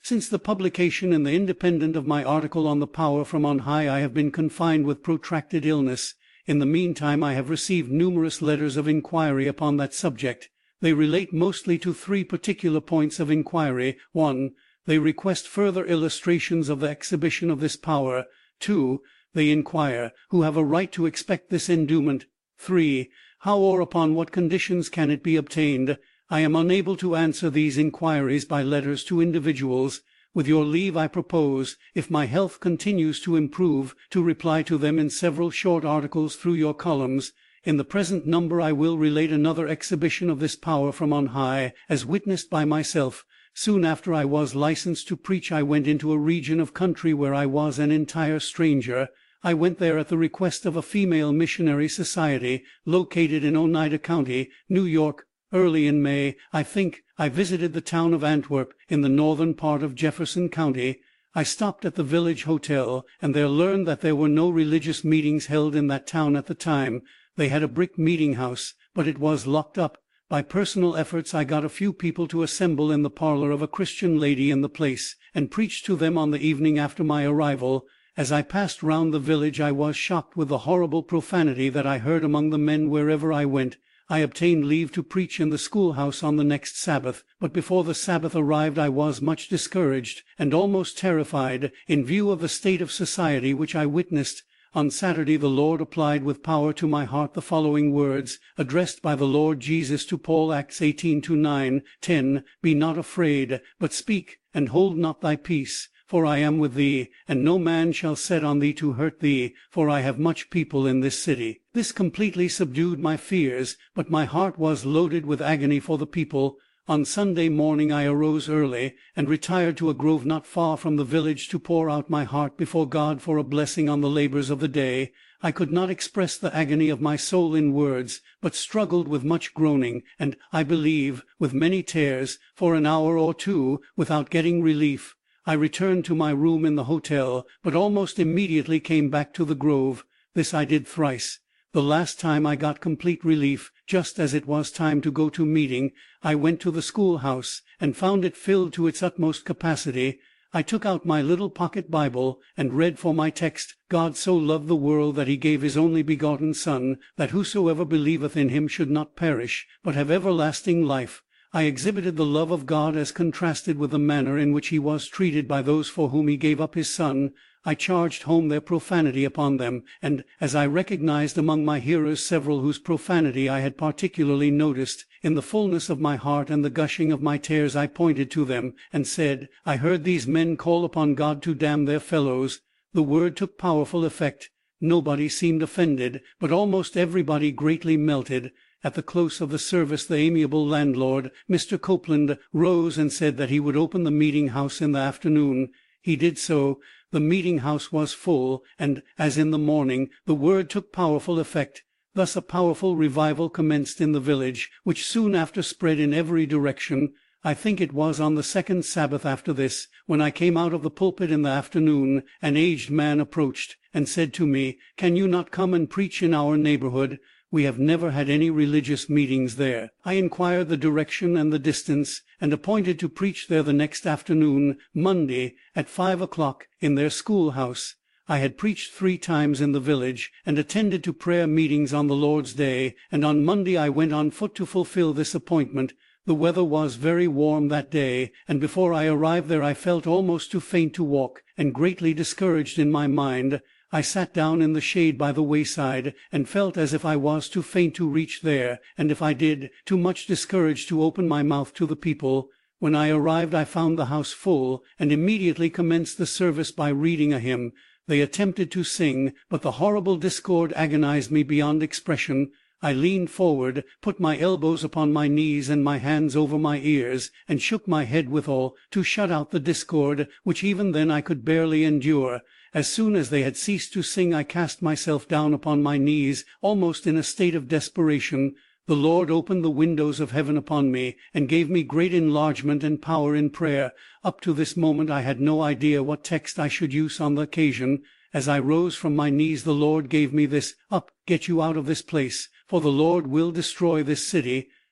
Since the publication in the Independent of my article on the power from on high, I have been confined with protracted illness. In the meantime I have received numerous letters of inquiry upon that subject. They relate mostly to three particular points of inquiry. 1. They request further illustrations of the exhibition of this power. 2. They inquire who have a right to expect this endowment. 3. How or upon what conditions can it be obtained? I am unable to answer these inquiries by letters to individuals. With your leave I propose, if my health continues to improve, to reply to them in several short articles through your columns. In the present number I will relate another exhibition of this power from on high, as witnessed by myself. Soon after I was licensed to preach I went into a region of country where I was an entire stranger. I went there at the request of a female missionary society located in Oneida County, New York. Early in May, I think, I visited the town of Antwerp, in the northern part of Jefferson County. I stopped at the village hotel, and there learned that there were no religious meetings held in that town at the time. They had a brick meeting house, but it was locked up. By personal efforts I got a few people to assemble in the parlor of a Christian lady in the place, and preached to them on the evening after my arrival. As I passed round the village I was shocked with the horrible profanity that I heard among the men wherever I went. I obtained leave to preach in the schoolhouse on the next Sabbath, but before the Sabbath arrived I was much discouraged and almost terrified, in view of the state of society which I witnessed. On Saturday the Lord applied with power to my heart the following words, addressed by the Lord Jesus to Paul, Acts 18:9, 10, Be not afraid, but speak, and hold not thy peace. For I am with thee, and no man shall set on thee to hurt thee, for I have much people in this city. This completely subdued my fears, but my heart was loaded with agony for the people. On Sunday morning I arose early, and retired to a grove not far from the village to pour out my heart before God for a blessing on the labors of the day. I could not express the agony of my soul in words, but struggled with much groaning, and, I believe, with many tears, for an hour or two, without getting relief. I returned to my room in the hotel, but almost immediately came back to the grove. This I did thrice. The last time I got complete relief, just as it was time to go to meeting. I went to the schoolhouse, and found it filled to its utmost capacity. I took out my little pocket Bible, and read for my text, God so loved the world that he gave his only begotten Son, that whosoever believeth in him should not perish, but have everlasting life. I exhibited the love of God as contrasted with the manner in which he was treated by those for whom he gave up his Son. I charged home their profanity upon them, and as I recognized among my hearers several whose profanity I had particularly noticed, in the fullness of my heart and the gushing of my tears I pointed to them, and said, I heard these men call upon God to damn their fellows. The word took powerful effect. Nobody seemed offended, but almost everybody greatly melted. At the close of the service the amiable landlord, Mr. Copeland, rose and said that he would open the meeting-house in the afternoon. He did so. The meeting-house was full, and, as in the morning, the word took powerful effect. Thus a powerful revival commenced in the village, which soon after spread in every direction. I think it was on the second Sabbath after this, when I came out of the pulpit in the afternoon, an aged man approached, and said to me, Can you not come and preach in our neighborhood? We have never had any religious meetings there. I inquired the direction and the distance, and appointed to preach there the next afternoon, Monday, at 5 o'clock, in their schoolhouse. I had preached 3 times in the village, and attended to prayer meetings on the Lord's Day, and on Monday I went on foot to fulfill this appointment. The weather was very warm that day, and before I arrived there I felt almost too faint to walk, and greatly discouraged in my mind. I sat down in the shade by the wayside, and felt as if I was too faint to reach there, and if I did, too much discouraged to open my mouth to the people. When I arrived I found the house full, and immediately commenced the service by reading a hymn. They attempted to sing, but the horrible discord agonized me beyond expression. I leaned forward, put my elbows upon my knees and my hands over my ears, and shook my head withal, to shut out the discord, which even then I could barely endure. As soon as they had ceased to sing I cast myself down upon my knees, almost in a state of desperation. The Lord opened the windows of heaven upon me, and gave me great enlargement and power in prayer. Up to this moment I had no idea what text I should use on the occasion. As I rose from my knees the Lord gave me this, Up, get you out of this place, for the Lord will destroy this city.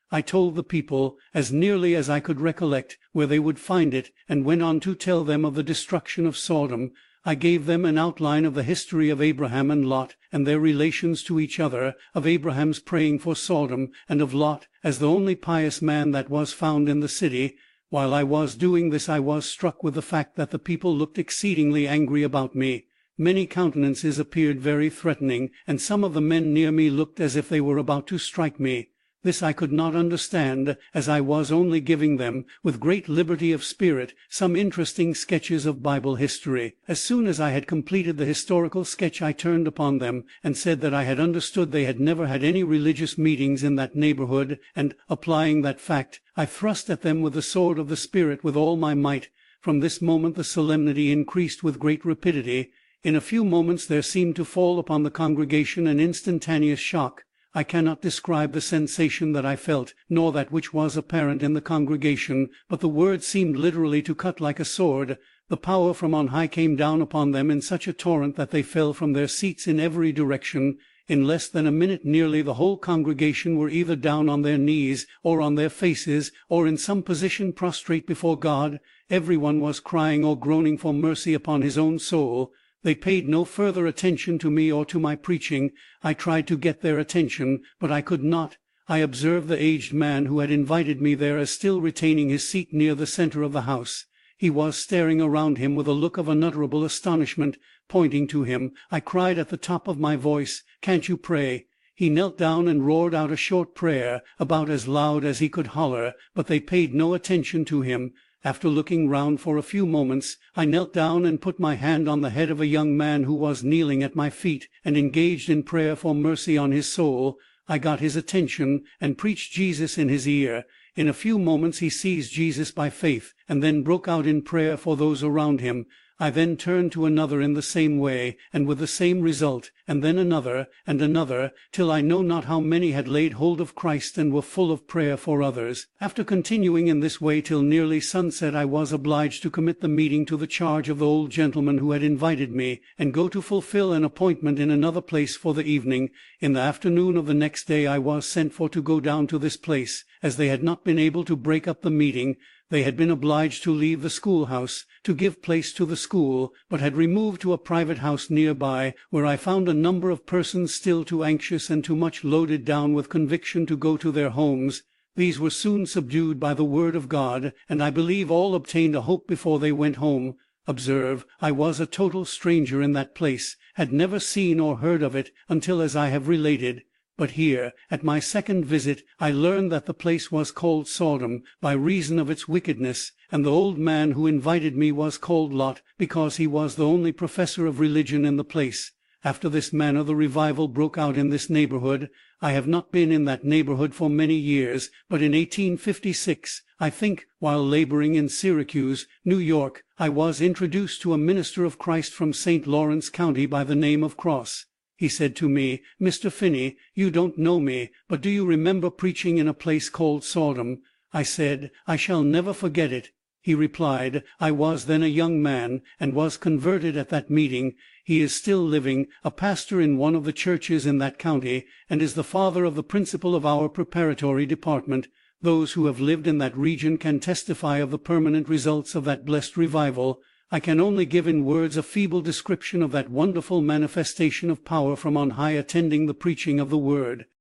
I told the people, as nearly as I could recollect, where they would find it, and went on to tell them of the destruction of Sodom. I gave them an outline of the history of Abraham and Lot, and their relations to each other, of Abraham's praying for Sodom, and of Lot as the only pious man that was found in the city. While I was doing this I was struck with the fact that the people looked exceedingly angry about me. Many countenances appeared very threatening, and some of the men near me looked as if they were about to strike me. This I could not understand, as I was only giving them, with great liberty of spirit, some interesting sketches of Bible history. As soon as I had completed the historical sketch I turned upon them, and said that I had understood they had never had any religious meetings in that neighborhood, and, applying that fact, I thrust at them with the sword of the Spirit with all my might. From this moment the solemnity increased with great rapidity. In a few moments there seemed to fall upon the congregation an instantaneous shock. I cannot describe the sensation that I felt, nor that which was apparent in the congregation, but the words seemed literally to cut like a sword. The power from on high came down upon them in such a torrent that they fell from their seats in every direction. In less than a minute nearly the whole congregation were either down on their knees, or on their faces, or in some position prostrate before God. Every one was crying or groaning for mercy upon his own soul. They paid no further attention to me or to my preaching. I tried to get their attention, but I could not. I observed the aged man who had invited me there as still retaining his seat near the center of the house. He was staring around him with a look of unutterable astonishment. Pointing to him, I cried at the top of my voice, "Can't you pray?" He knelt down and roared out a short prayer, about as loud as he could holler, but they paid no attention to him. After looking round for a few moments, I knelt down and put my hand on the head of a young man who was kneeling at my feet, and engaged in prayer for mercy on his soul. I got his attention, and preached Jesus in his ear. In a few moments he seized Jesus by faith, and then broke out in prayer for those around him. I then turned to another in the same way, and with the same result, and then another, and another, till I know not how many had laid hold of Christ and were full of prayer for others. After continuing in this way till nearly sunset, I was obliged to commit the meeting to the charge of the old gentleman who had invited me, and go to fulfill an appointment in another place for the evening. In the afternoon of the next day I was sent for to go down to this place, as they had not been able to break up the meeting. They had been obliged to leave the schoolhouse, to give place to the school, but had removed to a private house near by, where I found a number of persons still too anxious and too much loaded down with conviction to go to their homes. These were soon subdued by the word of God, and I believe all obtained a hope before they went home. Observe, I was a total stranger in that place, had never seen or heard of it until as I have related. But here, at my second visit, I learned that the place was called Sodom, by reason of its wickedness, and the old man who invited me was called Lot, because he was the only professor of religion in the place. After this manner the revival broke out in this neighborhood. I have not been in that neighborhood for many years, but in 1856, I think, while laboring in Syracuse, New York, I was introduced to a minister of Christ from St. Lawrence County by the name of Cross. He said to me, "Mr. Finney, you don't know me, but do you remember preaching in a place called Sodom?" I said, "I shall never forget it." He replied, "I was then a young man, and was converted at that meeting. He is still living, a pastor in one of the churches in that county, and is the father of the principal of our preparatory department. Those who have lived in that region can testify of the permanent results of that blessed revival. I can only give in words a feeble description of that wonderful manifestation of power from on high attending the preaching of the word.